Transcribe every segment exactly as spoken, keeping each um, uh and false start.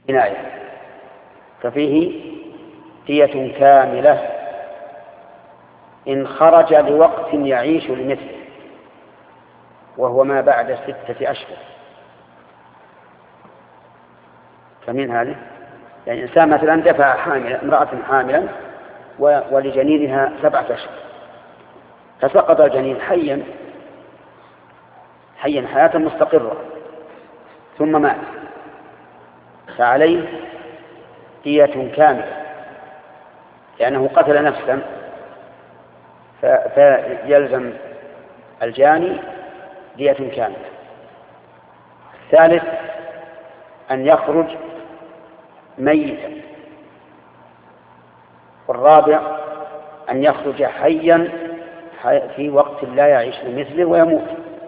جناية، ففيه دية كاملة إن خرج لوقت يعيش لمثله، وهو ما بعد ستة أشهر. فمن هذه يعني إنسان مثلا دفع حامل امرأة حاملا ولجنينها سبعة أشهر، فسقط الجنين حيا حيا حياة مستقرة ثم مات، فعليه دية كاملة لأنه قتل نفسا، فيلزم الجاني دية كاملة. الثالث أن يخرج ميتا. والرابع أن يخرج حيا في وقت لا يعيش لمثله ويموت،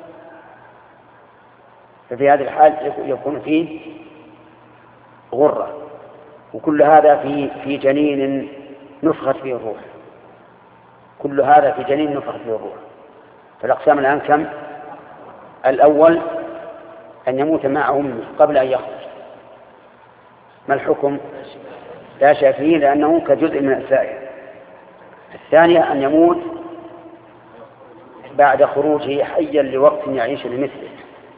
ففي هذه الحال يكون فيه غرة، وكل هذا في في جنين نفخت فيه الروح، كل هذا في جنين نفخت فيه الروح. فالأقسام الآن كم؟ الأول أن يموت مع أمه قبل أن يخرج. ما الحكم؟ لا شيء فيه لأنه كجزء من السائر. الثانية أن يموت بعد خروجه حيا لوقت يعيش لمثله،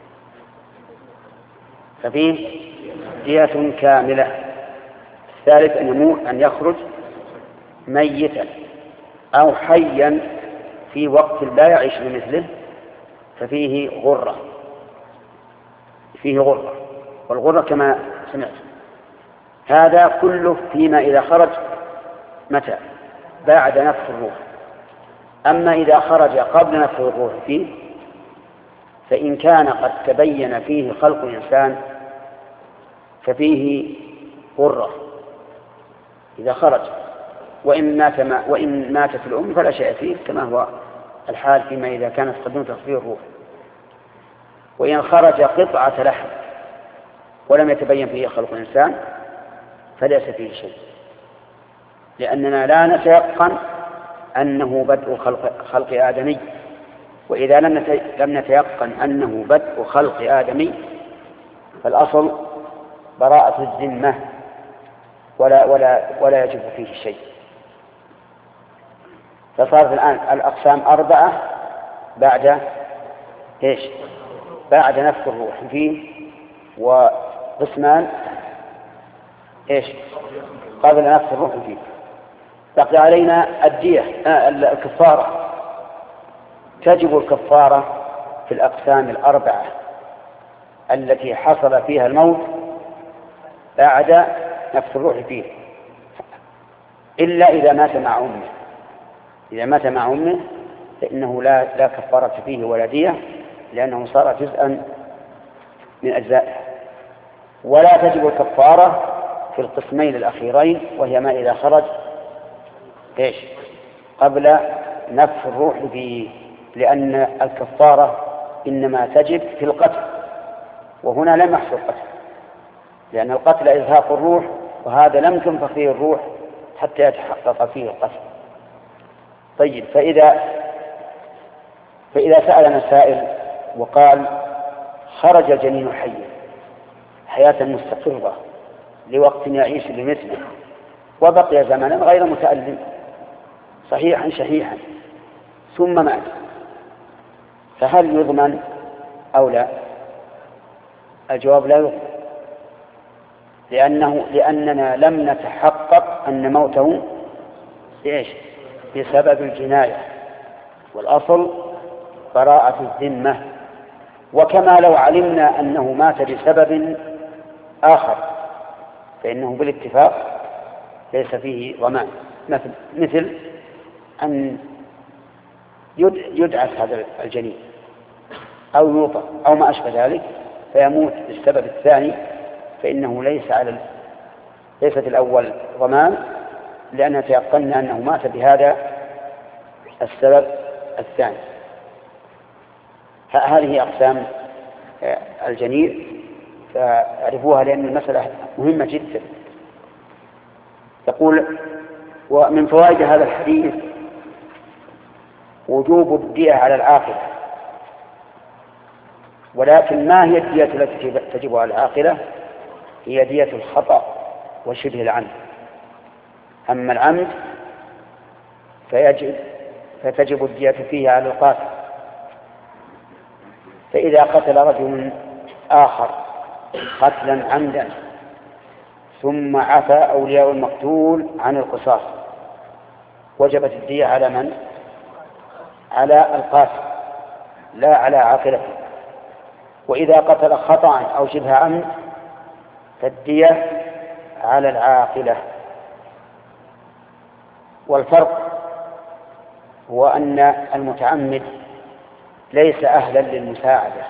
ففيه دية كاملة. الثالث أن يموت أن يخرج ميتا أو حيا في وقت لا يعيش لمثله، ففيه غرة، فيه غرة. والغرة كما سمعت هذا كله فيما إذا خرج متى؟ بعد نفخ الروح. أما إذا خرج قبل نفخ الروح فيه فإن كان قد تبين فيه خلق الإنسان ففيه غرة إذا خرج، وإن مات, ما وإن ماتت الأم فلا شيء فيه كما هو الحال فيما إذا كانت قد نفخ فيه الروح. وإن خرج قطعة لحم ولم يتبين فيه خلق الإنسان فليس فيه شيء، لأننا لا نتيقن أنه بدء خلق, خلق آدمي. وإذا لم نتيقن أنه بدء خلق آدمي فالأصل براءة الذمة ولا, ولا, ولا يجب فيه شيء. فصارت الآن الأقسام أربعة بعد إيش؟ بعد نفخ الروح فيه، وقسمان إيش؟ قبل نفخ الروح فيه. بقي علينا الدية آه الكفارة. تجب الكفارة في الأقسام الأربعة التي حصل فيها الموت بعد نفخ الروح فيه، إلا إذا مات مع أمه. إذا مات مع أمه فإنه لا, لا كفارة فيه ولا دية، لأنه صار جزءا من أجزائه. ولا تجب الكفارة في القسمين الأخيرين، وهي ما إذا خرج إيش؟ قبل نفخ الروح فيه، لأن الكفارة إنما تجب في القتل، وهنا لم يحصل قتل، لأن القتل إزهاق الروح، وهذا لم تنفخ فيه الروح حتى يتحقق فيه القتل. طيب، فإذا فإذا سألنا سائل وقال خرج الجنين حيا حياة مستقرة لوقت يعيش بمثله وبقي زمنا غير متألم صحيحا شحيحا ثم مات، فهل يضمن أو لا؟ الجواب لا يضمن، لأنه لأننا لم نتحقق أن موته إيش؟ بسبب الجناية، والأصل براءة الذمة. وكما لو علمنا أنه مات بسبب آخر فإنه بالاتفاق ليس فيه ضمان، مثل, مثل أن يدعس هذا الجنين أو يوطأ أو ما أشبه ذلك فيموت بالسبب الثاني، فإنه ليس على ليست الأول ضمان، لأننا تيقنا أنه مات بهذا السبب الثاني. هذه أقسام الجنين فاعرفوها لأن المسألة مهمة جدا. يقول: ومن فوائد هذا الحديث وجوب الدية على العاقلة. ولكن ما هي الدية التي تجب على العاقلة؟ هي دية الخطأ وشبه العمد. أما العمد فيجب فتجب الدية فيه على القاتل. فإذا قتل رجل آخر قتلا عمدا ثم عفى أولياء المقتول عن القصاص وجبت الدية على من؟ على القاتل لا على عاقلته. وإذا قتل خطأ أو شبه عمد فالدية على العاقلة. والفرق هو أن المتعمد ليس أهلا للمساعدة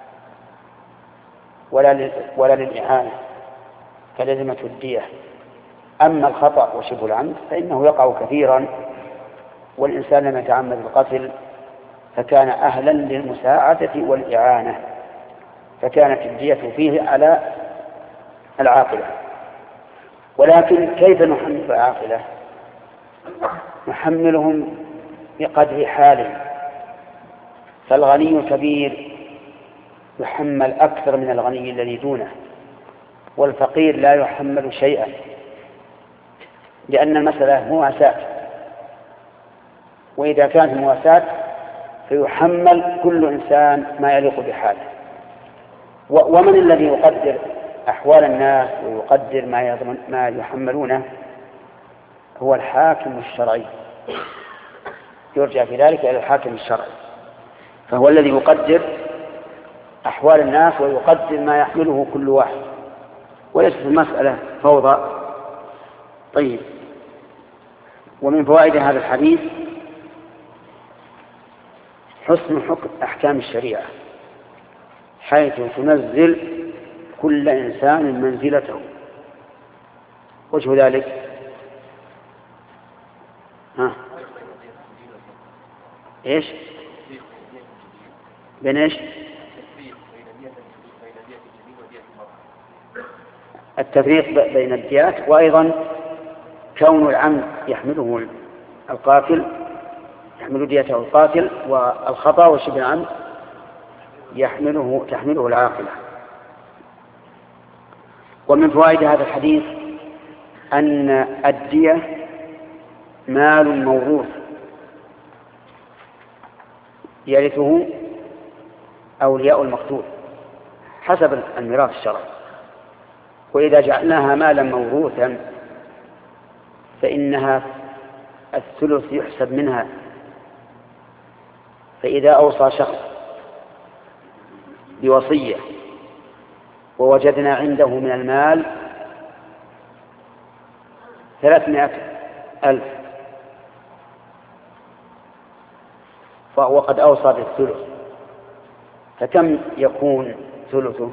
ولا ولا للإعانة فلزمة الدية. أما الخطأ وشبه العمد فإنه يقع كثيرا، والإنسان لم يتعمد القتل فكان أهلا للمساعدة والإعانة فكانت الدية فيه على العاقلة. ولكن كيف نحمل العاقلة؟ نحملهم بقدر حالهم. فالغني الكبير يحمل أكثر من الغني الذي دونه، والفقير لا يحمل شيئا، لأن المسألة مواساة، وإذا كانت مواساة فيحمل كل إنسان ما يليق بحاله. ومن الذي يقدر أحوال الناس ويقدر ما ما يحملونه؟ هو الحاكم الشرعي، يرجع في ذلك إلى الحاكم الشرعي، فهو الذي يقدر أحوال الناس ويقدر ما يحمله كل واحد، وليست المسألة فوضى. طيب، ومن فوائد هذا الحديث حسن حكم أحكام الشريعة، حيث تنزل كل إنسان منزلته. وجه ذلك ها إيش؟ بين إيش؟ التفريق بين الديات، وأيضا كون العمد يحمله القاتل يحمل ديته القاتل، والخطأ وشبه العمد يحمله تحمله العاقلة. ومن فوائد هذا الحديث أن الدية مال موروث يرثه أولياء المقتول حسب الميراث الشرعي. وإذا جعلناها مالا موروثا فإنها الثلث يحسب منها. فإذا أوصى شخص بوصية ووجدنا عنده من المال ثلاثمائة ألف وقد أوصى بالثلث، فكم يكون ثلثه؟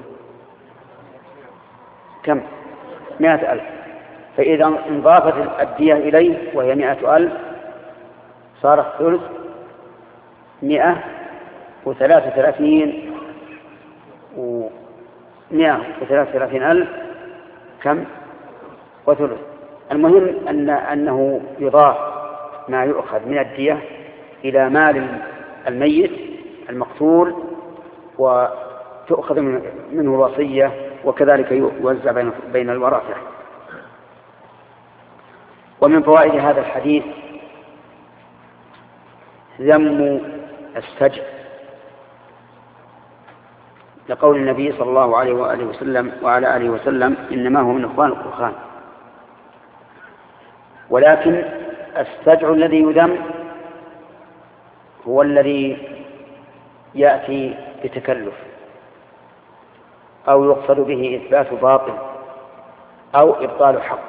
كم؟ مائة ألف. فإذا انضافت الدية إليه وهي مائة ألف صار الثلث مائة وثلاثة وثلاثين ومائة وثلاثة وثلاثين ألف كم؟ وثلث. المهم أن أنه يضاف ما يؤخذ من الدية إلى مال الميت المقتول وتؤخذ منه الوصية، وكذلك يوزع بين الورثة. ومن فوائد هذا الحديث ذم السجع، لقول النبي صلى الله عليه وآله وسلم وعلى آله وسلم إنما هو من إخوان القرآن. ولكن السجع الذي يذم هو الذي يأتي بتكلف أو يقصد به إثبات باطل أو إبطال حق،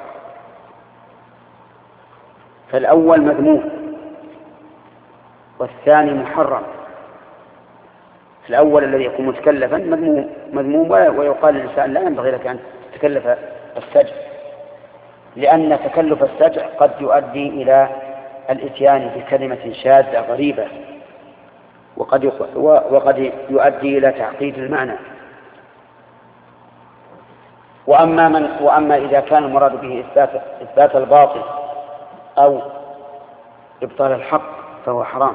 فالأول مذموم والثاني محرم. الأول الذي يكون متكلفا مذموم مذموم ويقال للإنسان لا ينبغي لك أن تتكلف السجع، لأن تكلف السجع قد يؤدي إلى الإتيان بكلمة شاذة غريبة، وقد وقد يؤدي إلى تعقيد المعنى. وأما من وأما إذا كان المراد به إثبات إثبات الباطل أو إبطال الحق فهو حرام،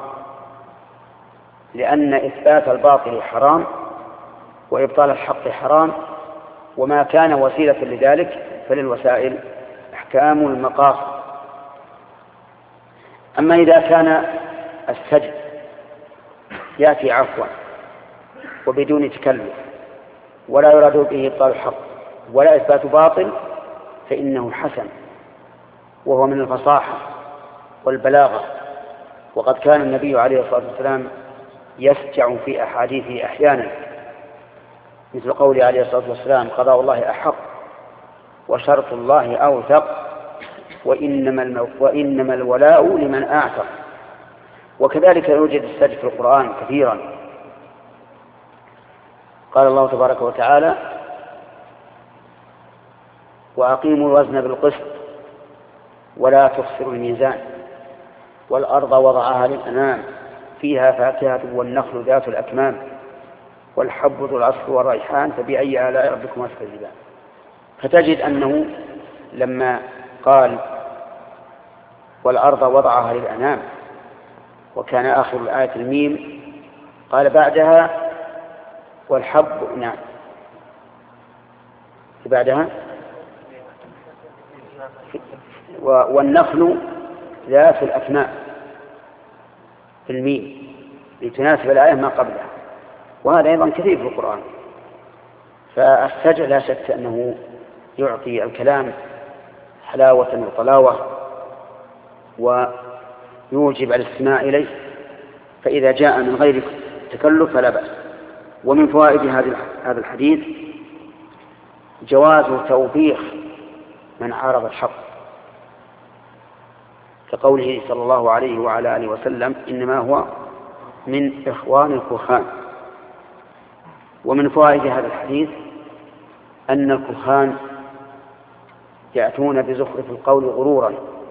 لأن إثبات الباطل حرام وإبطال الحق حرام، وما كان وسيلة لذلك فللوسائل أحكام المقاصد. أما إذا كان السجد يأتي عفوا وبدون تكلف ولا يراد به إبطال الحق ولا إثبات باطل فإنه حسن، وهو من الفصاحة والبلاغة. وقد كان النبي عليه الصلاة والسلام يسجع في أحاديثه أحيانا، مثل قوله عليه الصلاة والسلام: قضاء الله أحق وشرط الله أوثق وإنما, المو... وإنما الولاء لمن أعتق. وكذلك يوجد السجد في القرآن كثيرا. قال الله تبارك وتعالى: وأقيموا الوزن بالقسط ولا تخسروا الميزان والأرض وضعها للأنام فيها فاكهة والنخل ذات الأكمام والحب ذو العصف والريحان فبأي آلاء ربكما تكذبان. فتجد أنه لما قال والأرض وضعها للأنام وكان آخر الآية الميم، قال بعدها والحب نعم بعدها والنخل ذات الأكمام في الميم لتناسب الآية ما قبلها. وهذا أيضا كثير في القرآن. فالسجع لا شك أنه يعطي الكلام حلاوة وطلاوة ويوجب الاستماع إليه، فإذا جاء من غير تكلف فلا بأس. ومن فوائد هذا الحديث جواز توبيخ من عارض الحق، كقوله صلى الله عليه وعلى آله وسلم: إنما هو من إخوان الكهان. ومن فوائد هذا الحديث أن الكهان يأتون بزخرف القول غرورا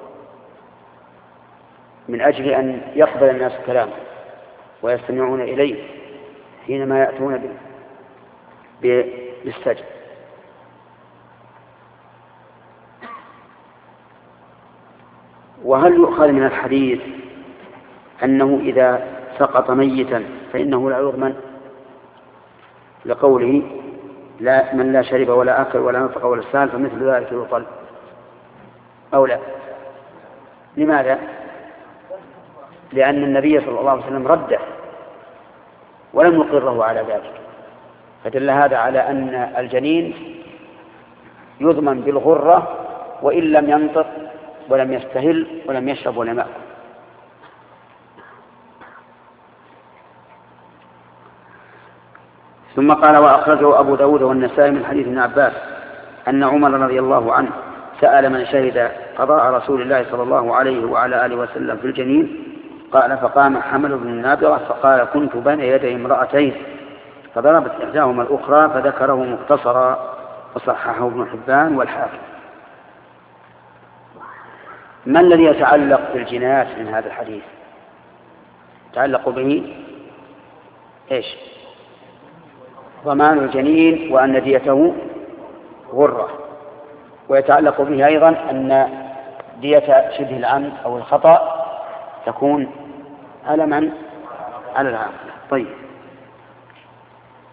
من أجل أن يقبل الناس كلامه ويستمعون إليه حينما يأتون بالسجد. وهل يؤخذ من الحديث أنه إذا سقط ميتا فإنه لا يضمن، لقوله: لا من لا شرب ولا أكل ولا نطق ولا استهل فمثل ذلك يطل، أو لا؟ لماذا؟ لأن النبي صلى الله عليه وسلم رده ولم يقره على ذلك، فدل هذا على أن الجنين يضمن بالغرة وإن لم ينطق ولم يستهل ولم يشرب ولم يأكل. ثم قال: وأخرجه أبو داود والنسائي من حديث ابن عباس أن عمر رضي الله عنه سأل من شهد قضاء رسول الله صلى الله عليه وعلى آله وسلم في الجنين، قال: فقام حمل بن النابغة فقال: كنت بين يدي امرأتين فضربت إحداهما الأخرى، فذكره مختصرا وصححه ابن حبان والحاكم. ما الذي يتعلق بالجنايات من هذا الحديث؟ يتعلق به إيش؟ ضمان الجنين وأن ديته غرة، ويتعلق به أيضا أن دية شبه العمد أو الخطأ تكون على من؟ على العاقل. طيب.